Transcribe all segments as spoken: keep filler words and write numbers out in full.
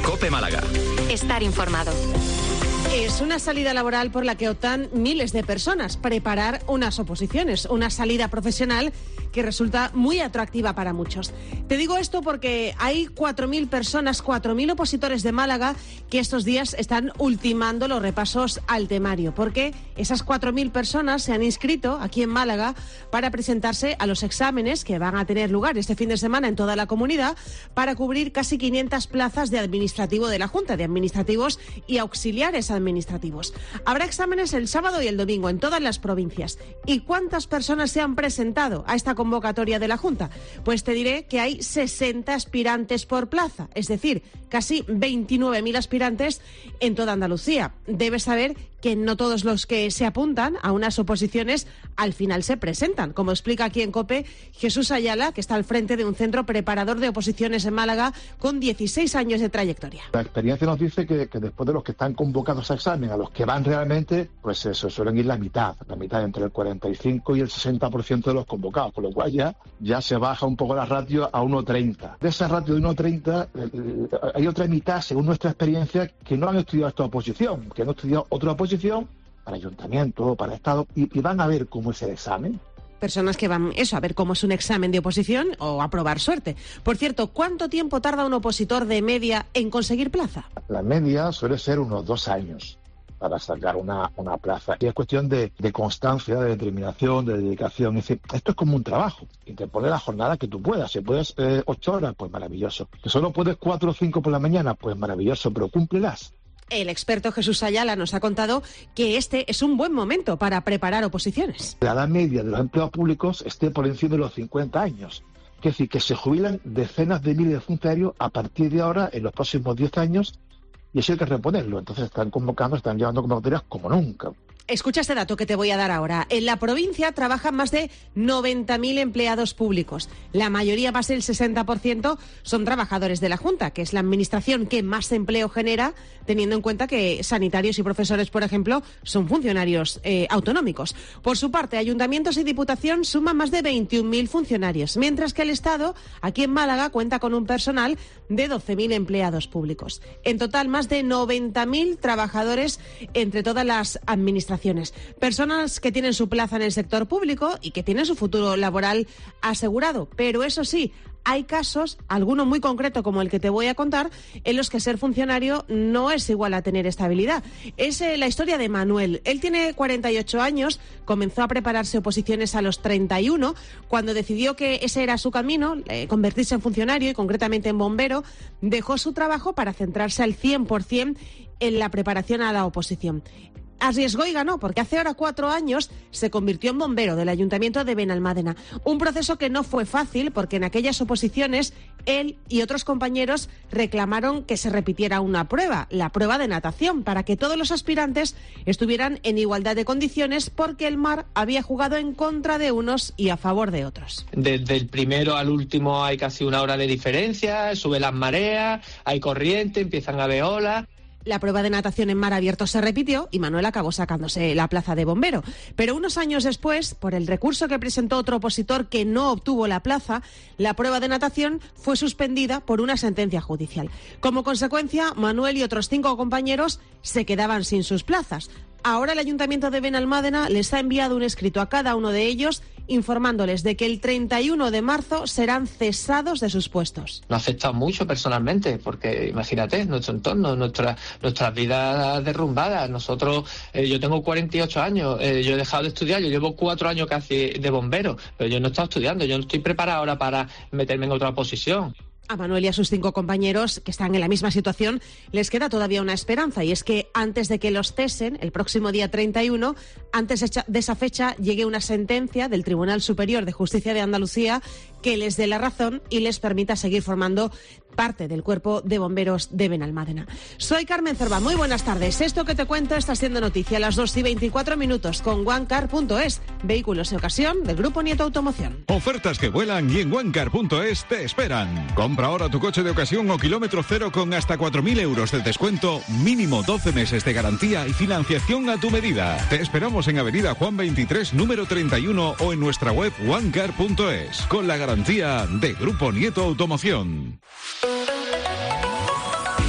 COPE Málaga. Estar informado. Es una salida laboral por la que optan miles de personas, preparar unas oposiciones, una salida profesional que resulta muy atractiva para muchos. Te digo esto porque hay cuatro mil personas, cuatro mil opositores de Málaga que estos días están ultimando los repasos al temario, porque esas cuatro mil personas se han inscrito aquí en Málaga para presentarse a los exámenes que van a tener lugar este fin de semana en toda la comunidad para cubrir casi quinientas plazas de administrativo de la Junta, de administrativos y auxiliares administrativos. Habrá exámenes el sábado y el domingo en todas las provincias. ¿Y cuántas personas se han presentado a esta convocatoria de la Junta? Pues te diré que hay sesenta aspirantes por plaza, es decir, casi veintinueve mil aspirantes en toda Andalucía. Debes saber que no todos los que se apuntan a unas oposiciones al final se presentan, como explica aquí en COPE Jesús Ayala, que está al frente de un centro preparador de oposiciones en Málaga con dieciséis años de trayectoria. La experiencia nos dice que, que después de los que están convocados a examen, a los que van realmente, pues eso, suelen ir la mitad, la mitad entre el cuarenta y cinco y el sesenta por ciento de los convocados, con lo cual ya, ya se baja un poco la ratio a uno treinta. De esa ratio de uno treinta, eh, hay otra mitad, según nuestra experiencia, que no han estudiado esta oposición, que han estudiado otra oposición para ayuntamiento, para Estado, y, y van a ver cómo es el examen. Personas que van, eso, a ver cómo es un examen de oposición o a probar suerte. Por cierto, ¿cuánto tiempo tarda un opositor de media en conseguir plaza? La media suele ser unos dos años para sacar una, una plaza. Y es cuestión de, de constancia, de determinación, de dedicación. Es decir, esto es como un trabajo. Y te pone la jornada que tú puedas. Si puedes eh, ocho horas, pues maravilloso. Que solo puedes cuatro o cinco por la mañana, pues maravilloso, pero cúmplelas. El experto Jesús Ayala nos ha contado que este es un buen momento para preparar oposiciones. La edad media de los empleados públicos esté por encima de los cincuenta años. Es decir, que se jubilan decenas de miles de funcionarios a partir de ahora en los próximos diez años y eso hay que reponerlo. Entonces están convocando, están llevando convocatorias como nunca. Escucha este dato que te voy a dar ahora. En la provincia trabajan más de noventa mil empleados públicos. La mayoría, más del sesenta por ciento, son trabajadores de la Junta, que es la administración que más empleo genera, teniendo en cuenta que sanitarios y profesores, por ejemplo, son funcionarios eh, autonómicos. Por su parte, ayuntamientos y diputación suman más de veintiún mil funcionarios, mientras que el Estado, aquí en Málaga, cuenta con un personal de doce mil empleados públicos. En total, más de noventa mil trabajadores entre todas las administraciones. Personas que tienen su plaza en el sector público y que tienen su futuro laboral asegurado. Pero eso sí, hay casos, alguno muy concreto como el que te voy a contar, en los que ser funcionario no es igual a tener estabilidad. Es eh, la historia de Manuel. Él tiene cuarenta y ocho años, comenzó a prepararse oposiciones a los treinta y uno, cuando decidió que ese era su camino, eh, convertirse en funcionario y concretamente en bombero, dejó su trabajo para centrarse al cien por ciento en la preparación a la oposición. Arriesgó y ganó, porque hace ahora cuatro años se convirtió en bombero del Ayuntamiento de Benalmádena. Un proceso que no fue fácil, porque en aquellas oposiciones él y otros compañeros reclamaron que se repitiera una prueba, la prueba de natación, para que todos los aspirantes estuvieran en igualdad de condiciones, porque el mar había jugado en contra de unos y a favor de otros. Desde el primero al último hay casi una hora de diferencia, suben las mareas, hay corriente, empiezan a haber olas. La prueba de natación en mar abierto se repitió y Manuel acabó sacándose la plaza de bombero. Pero unos años después, por el recurso que presentó otro opositor que no obtuvo la plaza, la prueba de natación fue suspendida por una sentencia judicial. Como consecuencia, Manuel y otros cinco compañeros se quedaban sin sus plazas. Ahora el Ayuntamiento de Benalmádena les ha enviado un escrito a cada uno de ellos informándoles de que el treinta y uno de marzo serán cesados de sus puestos. Nos afecta mucho personalmente, porque imagínate, nuestro entorno, nuestra, nuestras vidas derrumbadas. Nosotros, eh, yo tengo cuarenta y ocho años, eh, yo he dejado de estudiar, yo llevo cuatro años casi de bombero, pero yo no he estado estudiando, yo no estoy preparado ahora para meterme en otra posición. A Manuel y a sus cinco compañeros que están en la misma situación les queda todavía una esperanza, y es que antes de que los cesen, el próximo día treinta y uno, antes de esa fecha llegue una sentencia del Tribunal Superior de Justicia de Andalucía que les dé la razón y les permita seguir formando parte del Cuerpo de Bomberos de Benalmádena. Soy Carmen Cerva, muy buenas tardes. Esto que te cuento está siendo noticia a las dos y veinticuatro minutos con OneCar punto es, vehículos de ocasión del Grupo Nieto Automoción. Ofertas que vuelan y en OneCar punto es te esperan. Compra ahora tu coche de ocasión o kilómetro cero con hasta cuatro mil euros de descuento, mínimo doce meses de garantía y financiación a tu medida. Te esperamos en Avenida Juan veintitrés, número treinta y uno, o en nuestra web OneCar punto es, con la garantía de Grupo Nieto Automoción.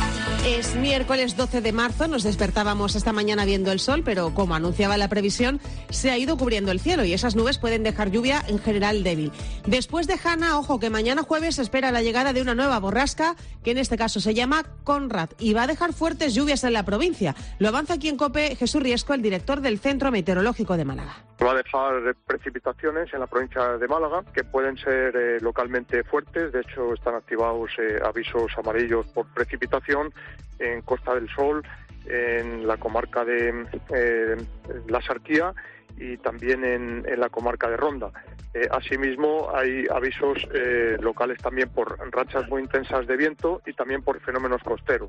Es miércoles doce de marzo, nos despertábamos esta mañana viendo el sol, pero como anunciaba la previsión, se ha ido cubriendo el cielo y esas nubes pueden dejar lluvia en general débil. Después de Hanna, ojo que mañana jueves se espera la llegada de una nueva borrasca, que en este caso se llama Conrad, y va a dejar fuertes lluvias en la provincia. Lo avanza aquí en COPE Jesús Riesco, el director del Centro Meteorológico de Málaga. Va a dejar precipitaciones en la provincia de Málaga, que pueden ser eh, localmente fuertes. De hecho, están activados eh, avisos amarillos por precipitación en Costa del Sol, en la comarca de eh, La Sarquía y también en, en la comarca de Ronda. Eh, asimismo, hay avisos eh, locales también por rachas muy intensas de viento y también por fenómenos costeros.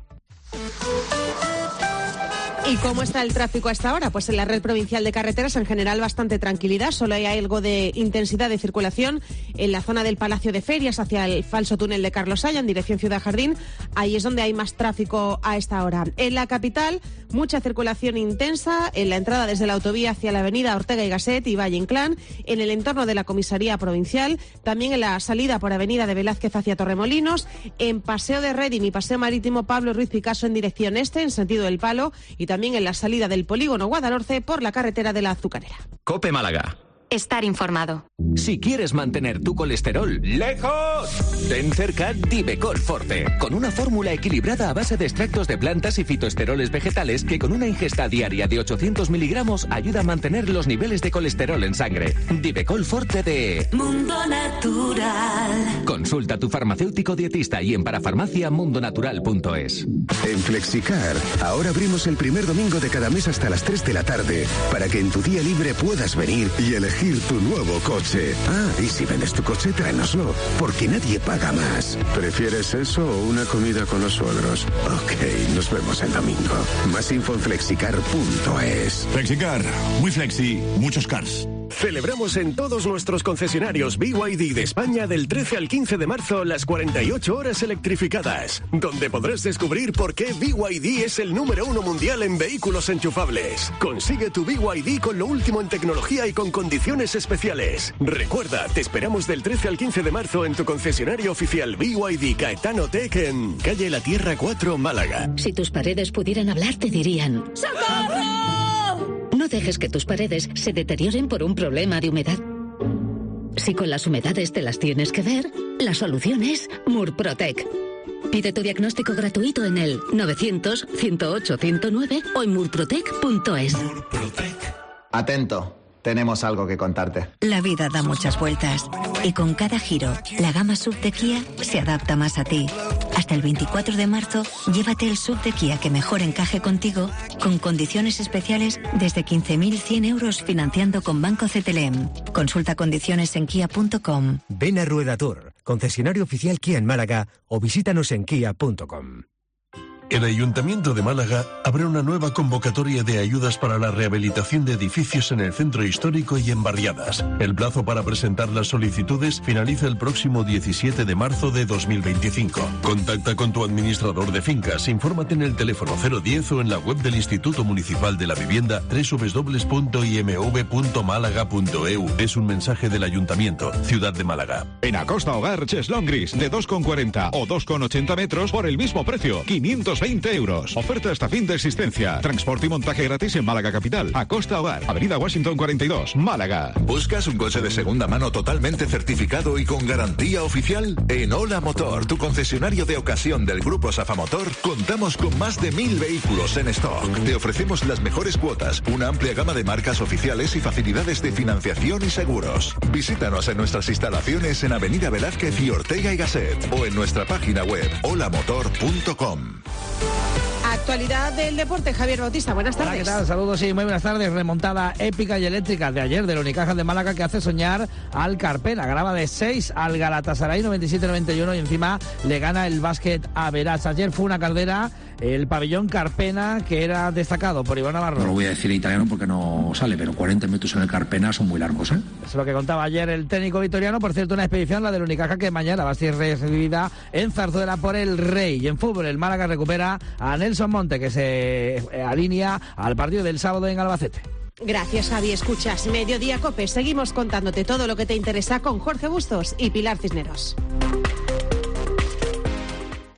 ¿Y cómo está el tráfico a esta hora? Pues en la red provincial de carreteras en general bastante tranquilidad, solo hay algo de intensidad de circulación en la zona del Palacio de Ferias hacia el falso túnel de Carlos Haya en dirección Ciudad Jardín, ahí es donde hay más tráfico a esta hora. En la capital, mucha circulación intensa en la entrada desde la autovía hacia la avenida Ortega y Gasset y Valle Inclán, en el entorno de la comisaría provincial, también en la salida por avenida de Velázquez hacia Torremolinos, en Paseo de Reding y Paseo Marítimo Pablo Ruiz Picasso en dirección este, en sentido del Palo, y también en la salida del polígono Guadalhorce por la carretera de la Azucarera. COPE Málaga. Estar informado. Si quieres mantener tu colesterol lejos, ten cerca Divecol Forte, con una fórmula equilibrada a base de extractos de plantas y fitoesteroles vegetales que con una ingesta diaria de ochocientos miligramos ayuda a mantener los niveles de colesterol en sangre. Divecol Forte de Mundo Natural. Consulta a tu farmacéutico dietista y en parafarmacia mundonatural punto es. En Flexicar, ahora abrimos el primer domingo de cada mes hasta las tres de la tarde, para que en tu día libre puedas venir y elegir tu nuevo coche. Ah, y si vendes tu coche, tráenoslo, porque nadie paga más. ¿Prefieres eso o una comida con los suegros? Ok, nos vemos el domingo. Más info en flexicar punto es. Flexicar, muy flexi, muchos cars. Celebramos en todos nuestros concesionarios B Y D de España del trece al quince de marzo las cuarenta y ocho horas electrificadas, donde podrás descubrir por qué B Y D es el número uno mundial en vehículos enchufables. Consigue tu B Y D con lo último en tecnología y con condiciones especiales. Recuerda, te esperamos del trece al quince de marzo en tu concesionario oficial B Y D Caetano Tech en calle La Tierra cuatro, Málaga. Si tus paredes pudieran hablar, te dirían ¡socorro! No dejes que tus paredes se deterioren por un problema de humedad. Si con las humedades te las tienes que ver, la solución es Murprotec. Pide tu diagnóstico gratuito en el novecientos, ciento ocho, ciento nueve o en murprotec punto es. Atento. Tenemos algo que contarte. La vida da muchas vueltas y con cada giro, la gama S U V de Kia se adapta más a ti. Hasta el veinticuatro de marzo, llévate el S U V de Kia que mejor encaje contigo, con condiciones especiales desde quince mil cien euros financiando con Banco C T L M. Consulta condiciones en kia punto com. Ven a Rueda Tour, concesionario oficial Kia en Málaga, o visítanos en kia punto com. El Ayuntamiento de Málaga abre una nueva convocatoria de ayudas para la rehabilitación de edificios en el centro histórico y en barriadas. El plazo para presentar las solicitudes finaliza el próximo diecisiete de marzo de dos mil veinticinco. Contacta con tu administrador de fincas, infórmate en el teléfono cero diez o en la web del Instituto Municipal de la Vivienda doble u doble u doble u punto i m v punto málaga punto e u. Es un mensaje del Ayuntamiento, Ciudad de Málaga. En Acosta Hogar, Cheslong Gris de dos con cuarenta o dos con ochenta metros por el mismo precio, quinientos veinte euros. Oferta hasta fin de existencia. Transporte y montaje gratis en Málaga Capital. Acosta Hogar, Avenida Washington cuarenta y dos, Málaga. ¿Buscas un coche de segunda mano totalmente certificado y con garantía oficial? En Ola Motor, tu concesionario de ocasión del Grupo Safamotor, contamos con más de mil vehículos en stock. Te ofrecemos las mejores cuotas, una amplia gama de marcas oficiales y facilidades de financiación y seguros. Visítanos en nuestras instalaciones en Avenida Velázquez y Ortega y Gasset o en nuestra página web hola motor punto com. Actualidad del deporte, Javier Bautista, buenas tardes. Hola, ¿qué tal? Saludos y muy buenas tardes. Remontada épica y eléctrica de ayer del Unicaja de Málaga que hace soñar al Carpena. Ganaba de seis al Galatasaray noventa y siete noventa y uno y encima le gana el básquet a Verás. Ayer fue una caldera el pabellón Carpena que era destacado por Iván Navarro. No lo voy a decir en italiano porque no sale, pero cuarenta metros en el Carpena son muy largos, ¿eh? Es lo que contaba ayer el técnico vitoriano. Por cierto, una expedición, la del Unicaja, que mañana va a ser recibida en Zarzuela por el Rey. Y en fútbol, el Málaga recupera a Nelson Monte, que se alinea al partido del sábado en Albacete. Gracias, Javi. Escuchas Mediodía COPE. Seguimos contándote todo lo que te interesa con Jorge Bustos y Pilar Cisneros.